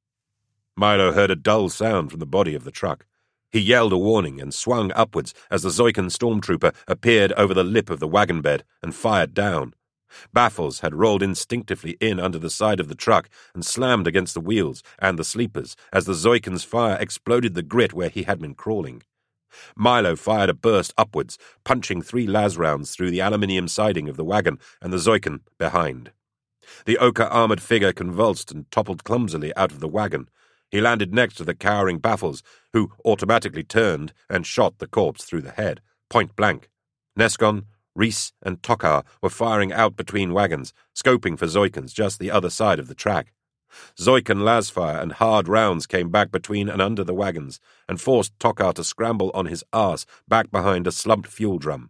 Milo heard a dull sound from the body of the truck. He yelled a warning and swung upwards as the Zoikan stormtrooper appeared over the lip of the wagon bed and fired down. Baffles had rolled instinctively in under the side of the truck and slammed against the wheels and the sleepers as the Zoikan's fire exploded the grit where he had been crawling. Milo fired a burst upwards, punching three las rounds through the aluminium siding of the wagon and the Zoikan behind. The ochre-armoured figure convulsed and toppled clumsily out of the wagon. He landed next to the cowering Baffles, who automatically turned and shot the corpse through the head, point blank. Neskon, Reese, and Tokar were firing out between wagons, scoping for Zoikans just the other side of the track. Zoikan lasfire and hard rounds came back between and under the wagons, and forced Tokar to scramble on his arse back behind a slumped fuel drum.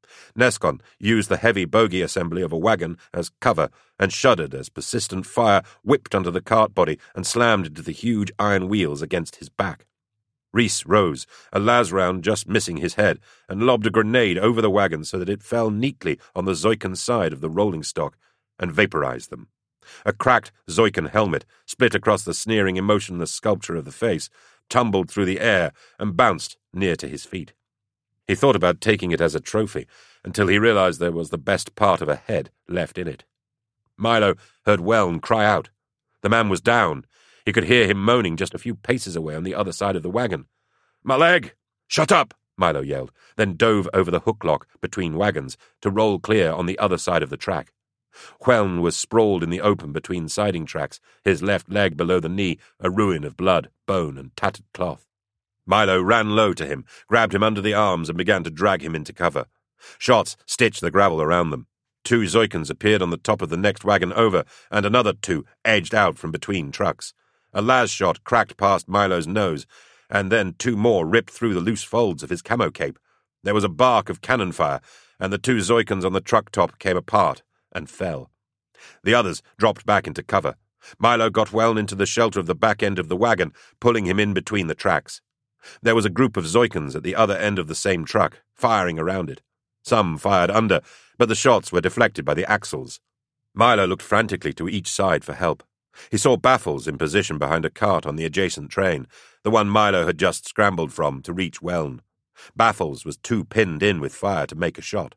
Neskon used the heavy bogie assembly of a wagon as cover and shuddered as persistent fire whipped under the cart body and slammed into the huge iron wheels against his back. Reese rose, a las round just missing his head, and lobbed a grenade over the wagon so that it fell neatly on the Zoikan side of the rolling stock and vaporized them. A cracked Zoikan helmet, split across the sneering, emotionless sculpture of the face, tumbled through the air and bounced near to his feet. He thought about taking it as a trophy, until he realized there was the best part of a head left in it. Milo heard Wheln cry out. The man was down. He could hear him moaning just a few paces away on the other side of the wagon. "My leg!" "Shut up!" Milo yelled, then dove over the hooklock between wagons to roll clear on the other side of the track. Wheln was sprawled in the open between siding tracks, his left leg below the knee, a ruin of blood, bone, and tattered cloth. Milo ran low to him, grabbed him under the arms, and began to drag him into cover. Shots stitched the gravel around them. Two Zoikans appeared on the top of the next wagon over, and another two edged out from between trucks. A las shot cracked past Milo's nose, and then two more ripped through the loose folds of his camo cape. There was a bark of cannon fire, and the two Zoikans on the truck top came apart and fell. The others dropped back into cover. Milo got well into the shelter of the back end of the wagon, pulling him in between the tracks. There was a group of Zoikans at the other end of the same truck, firing around it. Some fired under, but the shots were deflected by the axles. Milo looked frantically to each side for help. He saw Baffles in position behind a cart on the adjacent train, the one Milo had just scrambled from to reach Wheln. Baffles was too pinned in with fire to make a shot.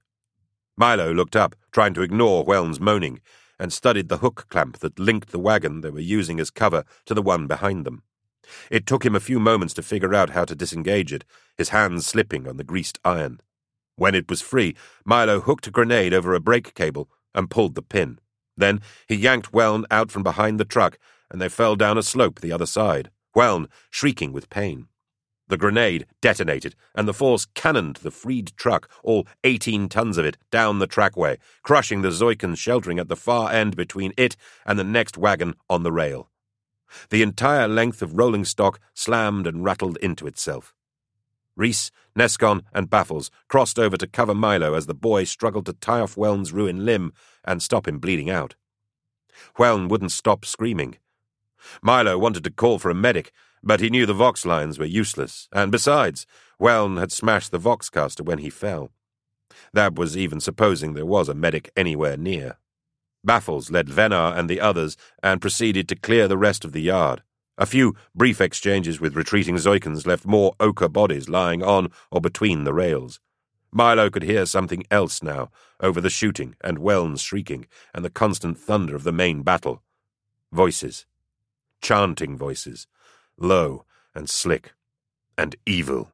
Milo looked up, trying to ignore Wheln's moaning, and studied the hook clamp that linked the wagon they were using as cover to the one behind them. It took him a few moments to figure out how to disengage it, his hands slipping on the greased iron. When it was free, Milo hooked a grenade over a brake cable and pulled the pin. Then he yanked Wheln out from behind the truck, and they fell down a slope the other side, Wheln shrieking with pain. The grenade detonated, and the force cannoned the freed truck, all eighteen tons of it, down the trackway, crushing the Zoikans sheltering at the far end between it and the next wagon on the rail. The entire length of rolling stock slammed and rattled into itself. Reese, Neskon, and Baffles crossed over to cover Milo as the boy struggled to tie off Wheln's ruined limb and stop him bleeding out. Wheln wouldn't stop screaming. Milo wanted to call for a medic, But he knew the Vox lines were useless, and besides, Weln had smashed the Voxcaster when he fell. That was even supposing there was a medic anywhere near. Baffles led Venar and the others and proceeded to clear the rest of the yard. A few brief exchanges with retreating Zoikans left more ochre bodies lying on or between the rails. Milo could hear something else now, over the shooting and Weln's shrieking and the constant thunder of the main battle. Voices. Chanting voices. Low and slick and evil.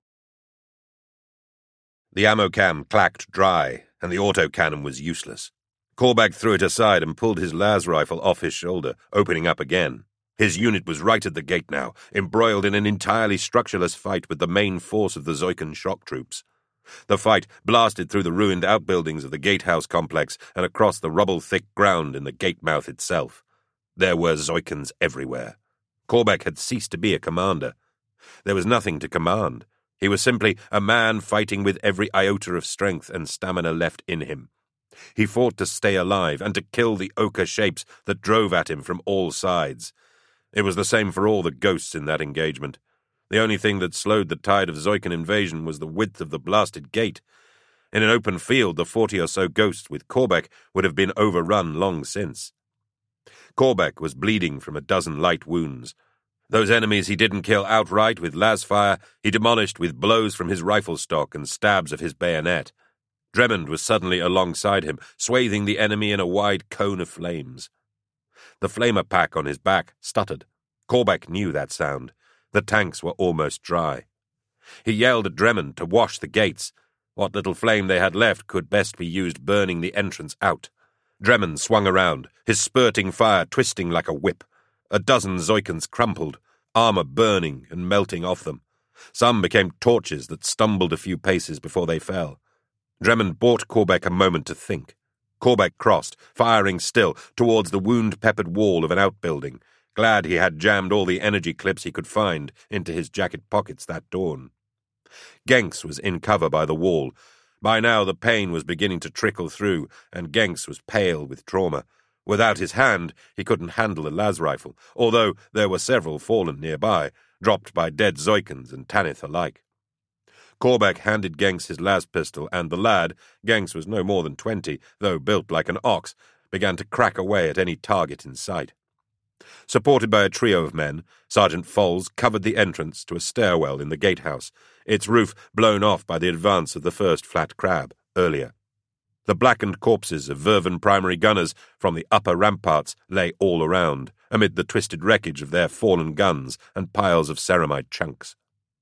The ammo cam clacked dry, and the autocannon was useless. Korbag threw it aside and pulled his las rifle off his shoulder, opening up again. His unit was right at the gate now, embroiled in an entirely structureless fight with the main force of the Zoikan shock troops. The fight blasted through the ruined outbuildings of the gatehouse complex and across the rubble-thick ground in the gate mouth itself. There were Zoikans everywhere. Korbag had ceased to be a commander. There was nothing to command. He was simply a man fighting with every iota of strength and stamina left in him. He fought to stay alive and to kill the ochre shapes that drove at him from all sides. It was the same for all the ghosts in that engagement. The only thing that slowed the tide of Zoikan invasion was the width of the blasted gate. In an open field, the forty or so ghosts with Korbag would have been overrun long since. Korbag was bleeding from a dozen light wounds. Those enemies he didn't kill outright with las fire, he demolished with blows from his rifle stock and stabs of his bayonet. Dremmond was suddenly alongside him, swathing the enemy in a wide cone of flames. The flamer pack on his back stuttered. Korbag knew that sound. The tanks were almost dry. He yelled at Dremmond to wash the gates. What little flame they had left could best be used burning the entrance out. Dremmond swung around, his spurting fire twisting like a whip. A dozen Zoikans crumpled, armor burning and melting off them. Some became torches that stumbled a few paces before they fell. Dremmond bought Korbag a moment to think. Korbag crossed, firing still, towards the wound-peppered wall of an outbuilding, glad he had jammed all the energy clips he could find into his jacket pockets that dawn. Genks was in cover by the wall. By now the pain was beginning to trickle through, and Genks was pale with trauma. Without his hand, he couldn't handle a las rifle, although there were several fallen nearby, dropped by dead Zoikans and Tanith alike. Korbag handed Genks his las pistol, and the lad, Genks was no more than twenty, though built like an ox, began to crack away at any target in sight. Supported by a trio of men, Sergeant Foles covered the entrance to a stairwell in the gatehouse, its roof blown off by the advance of the first flat crab, earlier. The blackened corpses of Vervan primary gunners from the upper ramparts lay all around, amid the twisted wreckage of their fallen guns and piles of ceramite chunks.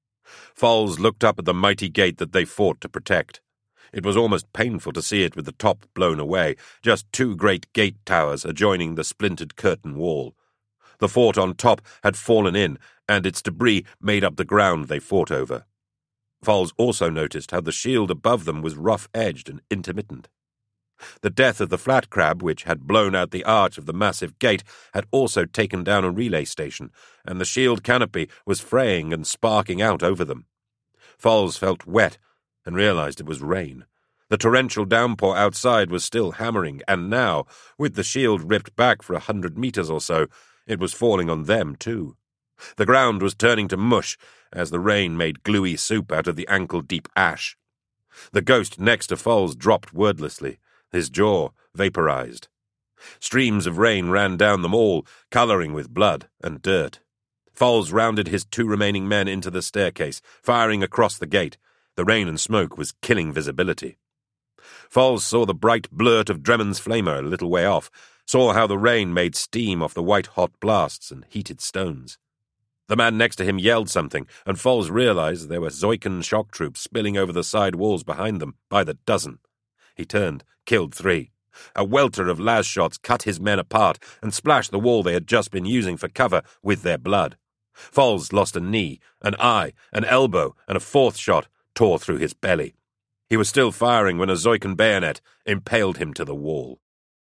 Foles looked up at the mighty gate that they fought to protect. It was almost painful to see it with the top blown away, just two great gate towers adjoining the splintered curtain wall. The fort on top had fallen in, and its debris made up the ground they fought over. Foles also noticed how the shield above them was rough-edged and intermittent. The death of the flat crab, which had blown out the arch of the massive gate, had also taken down a relay station, and the shield canopy was fraying and sparking out over them. Foles felt wet and realized it was rain. The torrential downpour outside was still hammering, and now, with the shield ripped back for a hundred meters or so, it was falling on them too. The ground was turning to mush as the rain made gluey soup out of the ankle-deep ash. The ghost next to Foles dropped wordlessly, his jaw vaporized. Streams of rain ran down them all, colouring with blood and dirt. Foles rounded his two remaining men into the staircase, firing across the gate. The rain and smoke was killing visibility. Foles saw the bright blurt of Dremmond's flamer a little way off, saw how the rain made steam off the white-hot blasts and heated stones. The man next to him yelled something, and Foles realized there were Zoikan shock troops spilling over the side walls behind them by the dozen. He turned, killed three. A welter of las shots cut his men apart and splashed the wall they had just been using for cover with their blood. Foles lost a knee, an eye, an elbow, and a fourth shot tore through his belly. He was still firing when a Zoikan bayonet impaled him to the wall.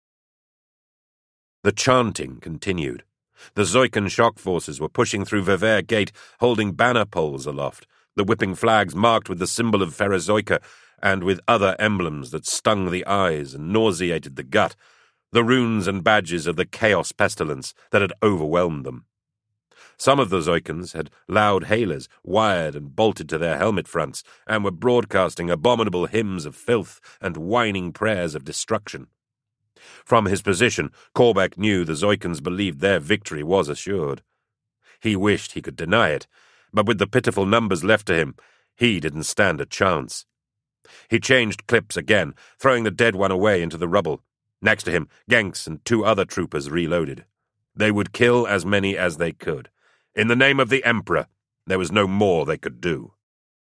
The chanting continued. The Zoikan shock forces were pushing through Vever Gate, holding banner poles aloft, the whipping flags marked with the symbol of Ferozoika and with other emblems that stung the eyes and nauseated the gut, the runes and badges of the chaos pestilence that had overwhelmed them. Some of the Zoikans had loud hailers wired and bolted to their helmet fronts and were broadcasting abominable hymns of filth and whining prayers of destruction. From his position, Corbeck knew the Zoikans believed their victory was assured. He wished he could deny it, but with the pitiful numbers left to him, he didn't stand a chance. He changed clips again, throwing the dead one away into the rubble. Next to him, Genks and two other troopers reloaded. They would kill as many as they could. In the name of the Emperor, there was no more they could do.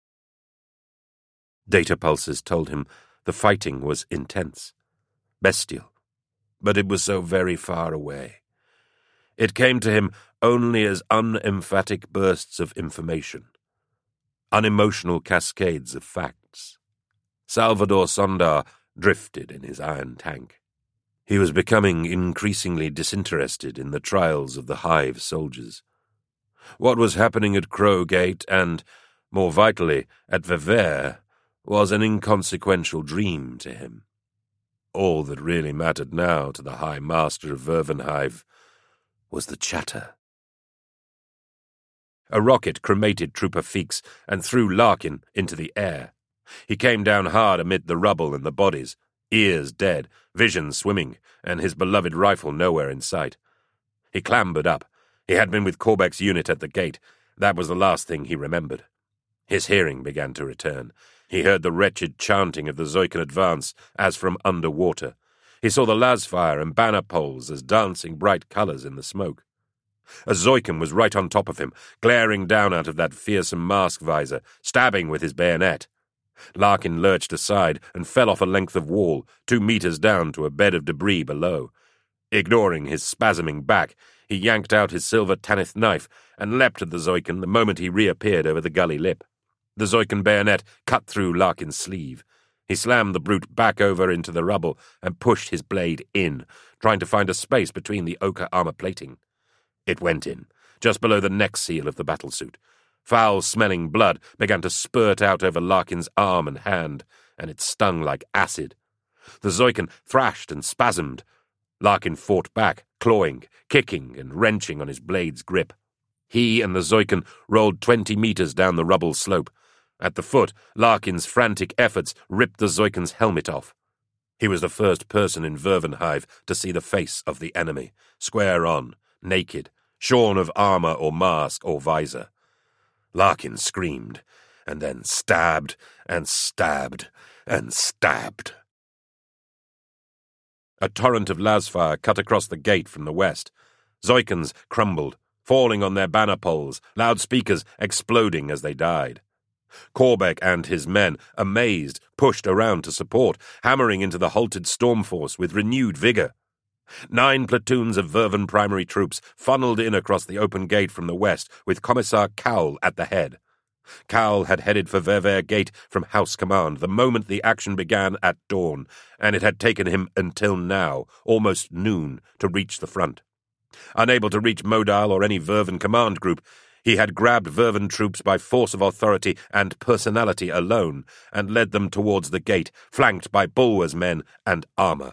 Data pulses told him the fighting was intense, bestial, but it was so very far away. It came to him only as unemphatic bursts of information, unemotional cascades of facts. Salvador Sondar drifted in his iron tank. He was becoming increasingly disinterested in the trials of the Hive soldiers. What was happening at Crow Gate and, more vitally, at Vevere was an inconsequential dream to him. All that really mattered now to the High Master of Vervenhive was the chatter. A rocket cremated Trooper Feeks and threw Larkin into the air. He came down hard amid the rubble and the bodies, ears dead, vision swimming, and his beloved rifle nowhere in sight. He clambered up. He had been with Corbeck's unit at the gate. That was the last thing he remembered. His hearing began to return. He heard the wretched chanting of the Zoikan advance as from under water. He saw the lasfire and banner poles as dancing bright colours in the smoke. A Zoikan was right on top of him, glaring down out of that fearsome mask visor, stabbing with his bayonet. Larkin lurched aside and fell off a length of wall, two metres down to a bed of debris below. Ignoring his spasming back, he yanked out his silver Tanith knife and leapt at the Zoikan the moment he reappeared over the gully lip. The Zoikan bayonet cut through Larkin's sleeve. He slammed the brute back over into the rubble and pushed his blade in, trying to find a space between the ochre armour plating. It went in, just below the neck seal of the battlesuit. Foul-smelling blood began to spurt out over Larkin's arm and hand, and it stung like acid. The Zoikan thrashed and spasmed. Larkin fought back, clawing, kicking, and wrenching on his blade's grip. He and the Zoikan rolled twenty metres down the rubble slope. At the foot, Larkin's frantic efforts ripped the Zoikan's helmet off. He was the first person in Vervenhive to see the face of the enemy, square on, naked, shorn of armour or mask or visor. Larkin screamed, and then stabbed and stabbed and stabbed. A torrent of lasfire cut across the gate from the west. Zoikans crumbled, falling on their banner poles, loudspeakers exploding as they died. Corbeck and his men, amazed, pushed around to support, hammering into the halted storm force with renewed vigour. Nine platoons of Verven primary troops funneled in across the open gate from the west, with Commissar Cowell at the head. Cowell had headed for Ververe Gate from House Command the moment the action began at dawn, and it had taken him until now, almost noon, to reach the front. Unable to reach Modal or any Verven command group, he had grabbed Verven troops by force of authority and personality alone, and led them towards the gate, flanked by Bulwer's men and armour.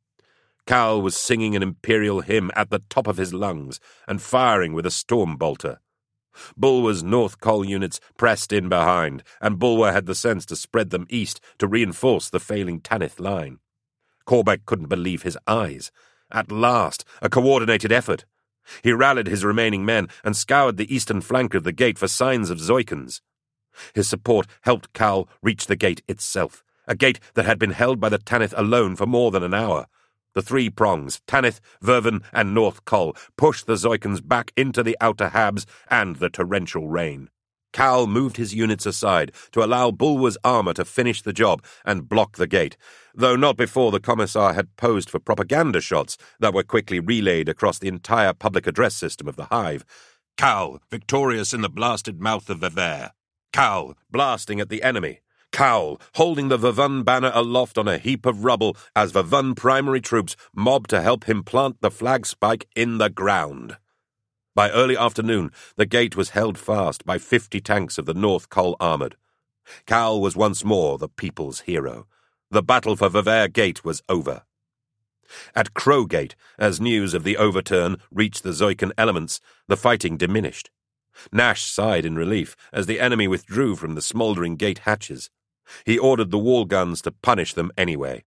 Cowell was singing an imperial hymn at the top of his lungs and firing with a storm bolter. Bulwer's North Col units pressed in behind, and Bulwer had the sense to spread them east to reinforce the failing Tanith line. Corbeck couldn't believe his eyes. At last, a coordinated effort. He rallied his remaining men and scoured the eastern flank of the gate for signs of Zoikans. His support helped Cowell reach the gate itself, a gate that had been held by the Tanith alone for more than an hour. The three prongs, Tanith, Verven, and North Col, pushed the Zoikans back into the outer habs and the torrential rain. Cowell moved his units aside to allow Bulwer's armour to finish the job and block the gate, though not before the Commissar had posed for propaganda shots that were quickly relayed across the entire public address system of the Hive. Cowell, victorious in the blasted mouth of Vevere. Cowell, blasting at the enemy. Cowell, holding the Vervun banner aloft on a heap of rubble as Vervun primary troops mobbed to help him plant the flag spike in the ground. By early afternoon, the gate was held fast by fifty tanks of the North Col armoured. Cowell was once more the people's hero. The battle for Vevere Gate was over. At Crowgate, as news of the overturn reached the Zoican elements, the fighting diminished. Nash sighed in relief as the enemy withdrew from the smouldering gate hatches. He ordered the wall guns to punish them anyway.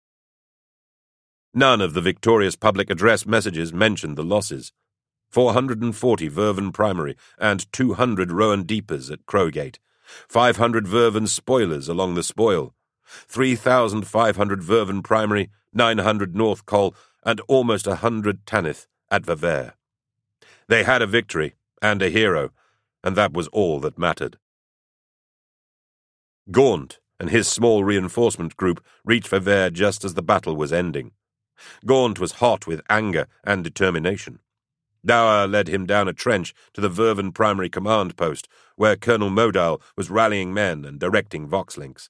None of the victorious public address messages mentioned the losses. four hundred forty Verven primary and two hundred Rowan Deepers at Crowgate, five hundred Verven spoilers along the spoil, three thousand five hundred Verven primary, nine hundred North Col, and almost a hundred Tanith at Vaver. They had a victory and a hero, and that was all that mattered. Gaunt and his small reinforcement group reached Vaver just as the battle was ending. Gaunt was hot with anger and determination. Dower led him down a trench to the Verven primary command post, where Colonel Modal was rallying men and directing Voxlinks.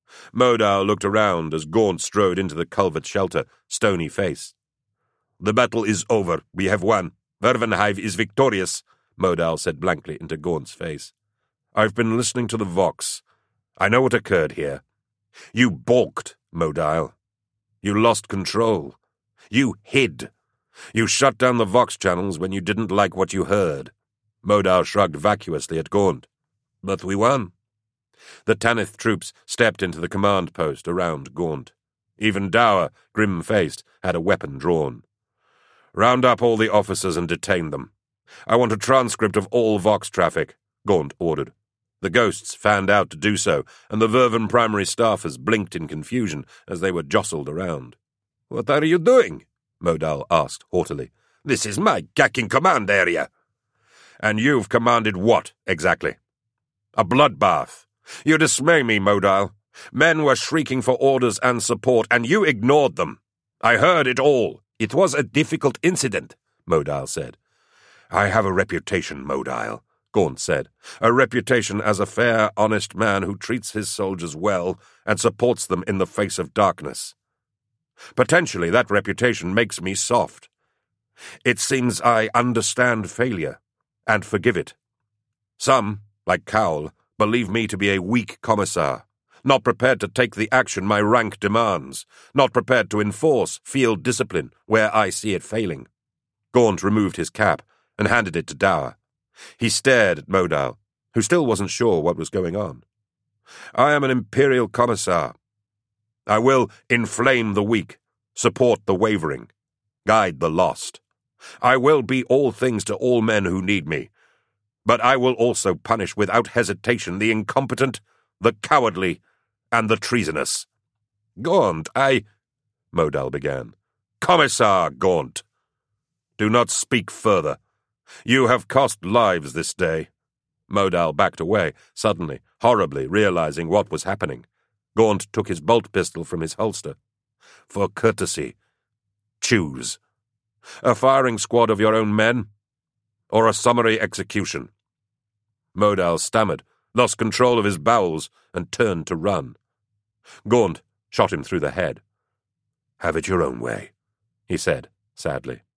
Modal looked around as Gaunt strode into the culvert shelter, stony-faced. "The battle is over. We have won. Vervenhive is victorious," Modal said blankly into Gaunt's face. "I've been listening to the Vox. I know what occurred here. You balked, Modal. You lost control. You hid. You shut down the Vox channels when you didn't like what you heard." Modal shrugged vacuously at Gaunt. "But we won." The Tanith troops stepped into the command post around Gaunt. Even Dower, grim-faced, had a weapon drawn. "Round up all the officers and detain them. I want a transcript of all Vox traffic," Gaunt ordered. The ghosts fanned out to do so, and the Verven primary staffers blinked in confusion as they were jostled around. "What are you doing?" Modal asked haughtily. "This is my Gacking command area." "And you've commanded what, exactly?" "A bloodbath. You dismay me, Modal. Men were shrieking for orders and support, and you ignored them. I heard it all. It was a difficult incident," Modal said. "I have a reputation, Modal," Gaunt said. "A reputation as a fair, honest man who treats his soldiers well and supports them in the face of darkness. Potentially that reputation makes me soft. It seems I understand failure and forgive it. Some, like Cowell, believe me to be a weak commissar, not prepared to take the action my rank demands, not prepared to enforce field discipline where I see it failing." Gaunt removed his cap and handed it to Dower. He stared at Modal, who still wasn't sure what was going on. "I am an Imperial commissar. I will inflame the weak, support the wavering, guide the lost. I will be all things to all men who need me, but I will also punish without hesitation the incompetent, the cowardly, and the treasonous." "Gaunt, I—" Modal began. "Commissar Gaunt! Do not speak further. You have cost lives this day." Modal backed away, suddenly, horribly realizing what was happening. Gaunt took his bolt pistol from his holster. "For courtesy, choose. A firing squad of your own men, or a summary execution." Modal stammered, lost control of his bowels, and turned to run. Gaunt shot him through the head. "Have it your own way," he said, sadly.